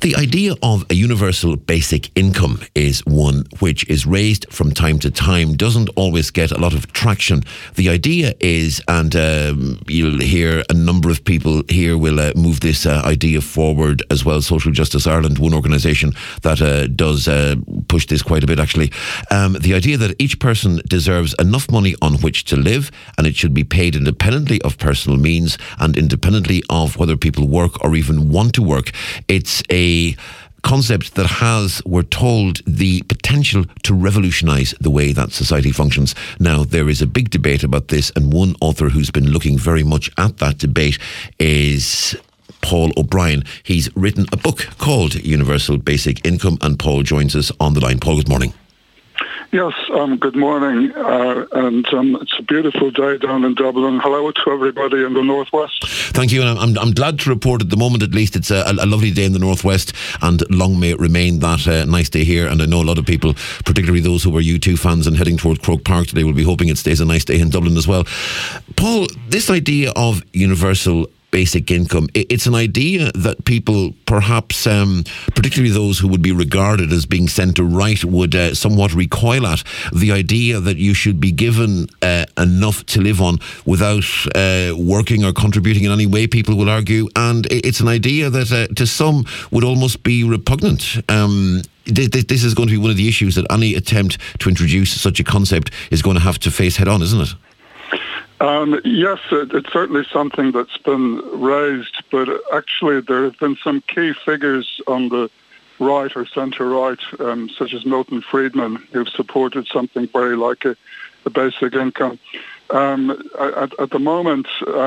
The idea of a universal basic income is one which is raised from time to time, doesn't always get a lot of traction. The idea is, and you'll hear a number of people here will move this idea forward as well. Social Justice Ireland, one organisation that does push this quite a bit actually. The idea that each person deserves enough money on which to live, and it should be paid independently of personal means and independently of whether people work or even want to work. It's a concept that has, we're told, the potential to revolutionise the way that society functions. Now, there is a big debate about this, and one author who's been looking very much at that debate is Paul O'Brien. He's written a book called Universal Basic Income, and Paul joins us on the line. Paul, good morning. Yes, good morning, and it's a beautiful day down in Dublin. Hello to everybody in the Northwest. Thank you, and I'm glad to report at the moment at least it's a lovely day in the Northwest, and long may it remain that nice day here. And I know a lot of people, particularly those who are U2 fans and heading toward Croke Park today, will be hoping it stays a nice day in Dublin as well. Paul, this idea of universal basic income, it's an idea that people, perhaps particularly those who would be regarded as being centre right, would somewhat recoil at. The idea that you should be given enough to live on without working or contributing in any way, people will argue, and it's an idea that to some would almost be repugnant. This is going to be one of the issues that any attempt to introduce such a concept is going to have to face head on, isn't it? Yes, it's certainly something that's been raised, but actually there have been some key figures on the right or centre-right, such as Milton Friedman, who've supported something very like a basic income. At the moment,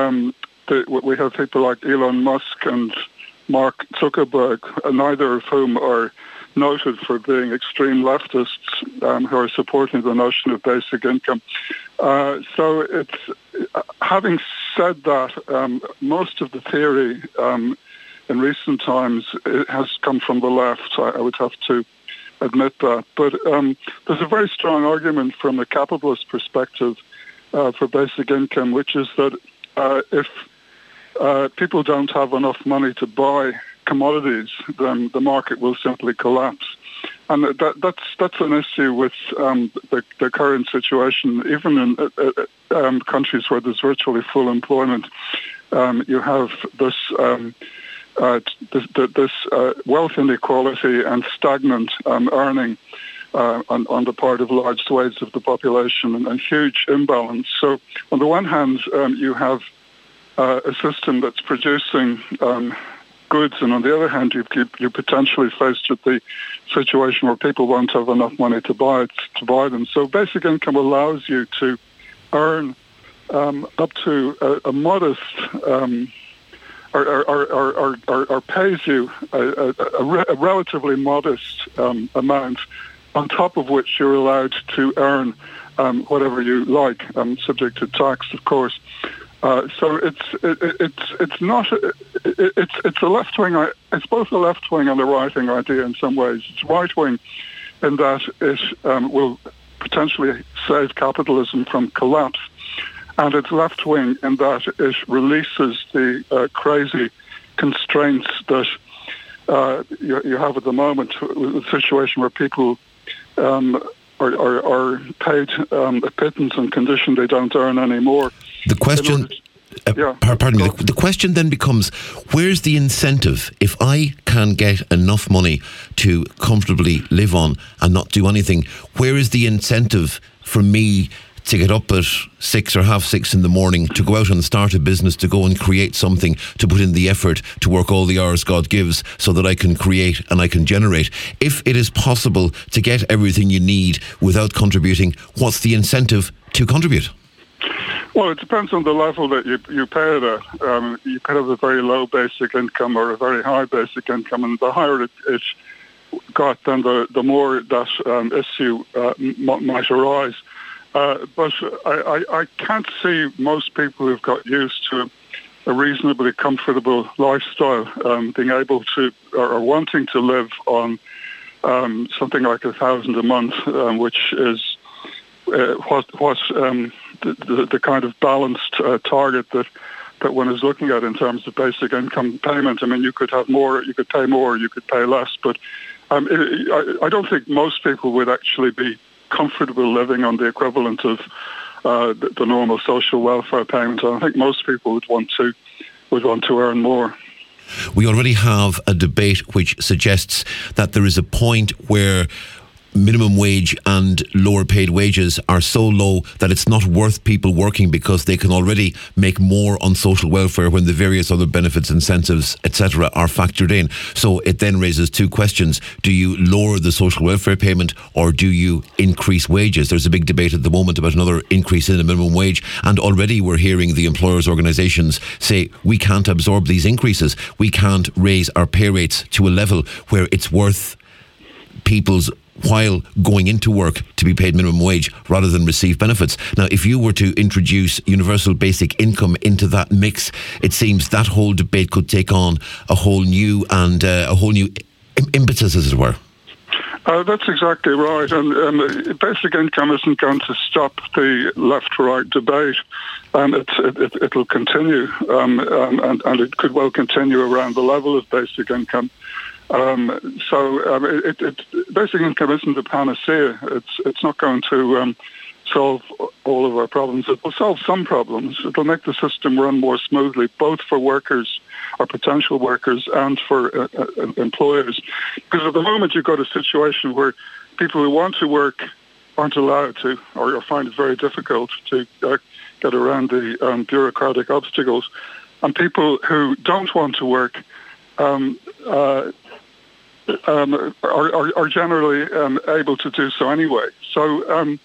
we have people like Elon Musk and Mark Zuckerberg, neither of whom are noted for being extreme leftists who are supporting the notion of basic income. So it's having said that, most of the theory in recent times it has come from the left. I would have to admit that. But there's a very strong argument from a capitalist perspective for basic income, which is that if people don't have enough money to buy commodities, then the market will simply collapse. And that's an issue with the current situation. Even in countries where there's virtually full employment, you have this wealth inequality and stagnant earning on the part of large swathes of the population, and huge imbalance. So on the one hand, you have a system that's producing goods, and on the other hand, you're potentially faced with the situation where people won't have enough money to buy them. So basic income allows you to earn up to a modest, or pays you a relatively modest amount, on top of which you're allowed to earn whatever you like, subject to tax, of course. So it's not it's a left wing. It's both a left wing and a right wing idea in some ways. It's right wing in that it will potentially save capitalism from collapse, and it's left wing in that it releases the crazy constraints that you have at the moment, with a situation where people are paid a pittance on condition they don't earn anymore. The question, pardon me. The question then becomes: where's the incentive? If I can get enough money to comfortably live on and not do anything, where is the incentive for me to get up at 6 or half 6 in the morning, to go out and start a business, to go and create something, to put in the effort, to work all the hours God gives so that I can create and I can generate? If it is possible to get everything you need without contributing, what's the incentive to contribute? Well, it depends on the level that you pay it at. You could have a very low basic income or a very high basic income, and the higher it got, then the more that issue might arise. But I can't see most people who've got used to a reasonably comfortable lifestyle being able to or wanting to live on something like $1,000 a month, which is what the kind of balanced target that that one is looking at in terms of basic income payment. I mean, you could have more, you could pay more, you could pay less, but I don't think most people would actually be comfortable living on the equivalent of the normal social welfare payment. I think most people would want to earn more. We already have a debate which suggests that there is a point where minimum wage and lower paid wages are so low that it's not worth people working because they can already make more on social welfare when the various other benefits, incentives, etc. are factored in. So it then raises two questions. Do you lower the social welfare payment or do you increase wages? There's a big debate at the moment about another increase in the minimum wage, and already we're hearing the employers' organisations say we can't absorb these increases. We can't raise our pay rates to a level where it's worth people's while going into work to be paid minimum wage rather than receive benefits. Now, if you were to introduce universal basic income into that mix, it seems that whole debate could take on a whole new impetus, as it were. That's exactly right. And basic income isn't going to stop the left-right debate. It'll continue, and it could well continue around the level of basic income. Basic income isn't a panacea. It's not going to solve all of our problems. It will solve some problems. It will make the system run more smoothly, both for workers or potential workers and for employers. Because at the moment you've got a situation where people who want to work aren't allowed to, or find it very difficult to get around the bureaucratic obstacles, and people who don't want to work are generally able to do so anyway. So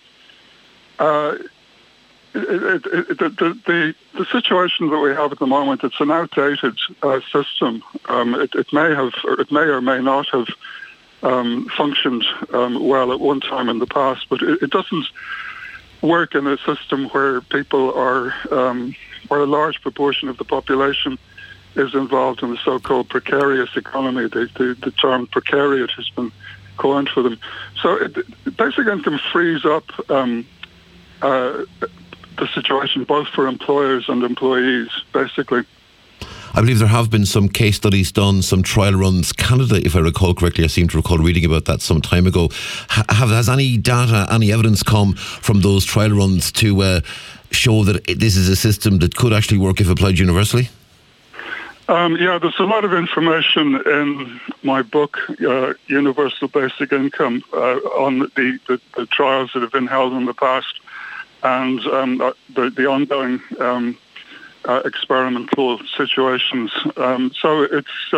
the situation that we have at the moment, it's an outdated system. It may or may not have functioned well at one time in the past, but it doesn't work in a system where people are, where a large proportion of the population is involved in the so-called precarious economy. The term precariat has been coined for them. So basic income frees up the situation both for employers and employees, basically. I believe there have been some case studies done, some trial runs. Canada, if I recall correctly, I seem to recall reading about that some time ago. Has any data, any evidence come from those trial runs to show that this is a system that could actually work if applied universally? Yeah, there's a lot of information in my book, Universal Basic Income, on the trials that have been held in the past and the ongoing experimental situations. So it's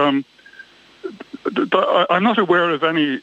I'm not aware of any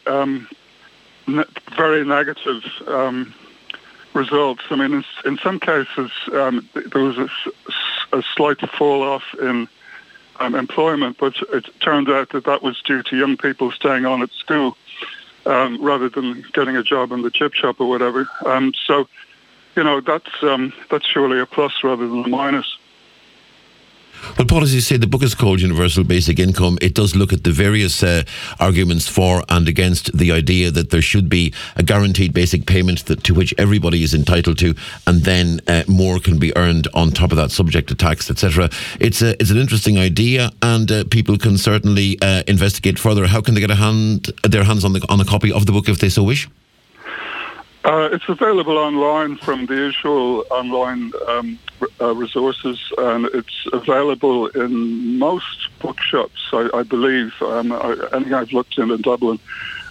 very negative results. I mean, in some cases, there was a slight fall off in employment, but it turned out that was due to young people staying on at school rather than getting a job in the chip shop or whatever. So, you know, that's surely a plus rather than a minus. Well, Paul, as you say, the book is called Universal Basic Income. It does look at the various arguments for and against the idea that there should be a guaranteed basic payment to which everybody is entitled to, and then more can be earned on top of that, subject to tax, etc. It's an interesting idea, and people can certainly investigate further. How can they get their hands on a copy of the book if they so wish? It's available online from the usual online resources, and it's available in most bookshops, I believe. Anything I've looked in Dublin,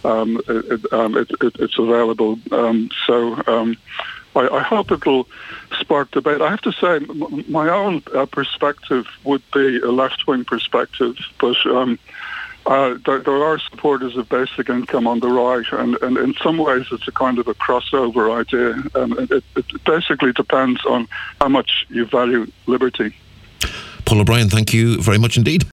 it's available. I hope it'll spark debate. I have to say, my own perspective would be a left-wing perspective, but there are supporters of basic income on the right, and in some ways it's a kind of a crossover idea. It basically depends on how much you value liberty. Paul O'Brien, thank you very much indeed.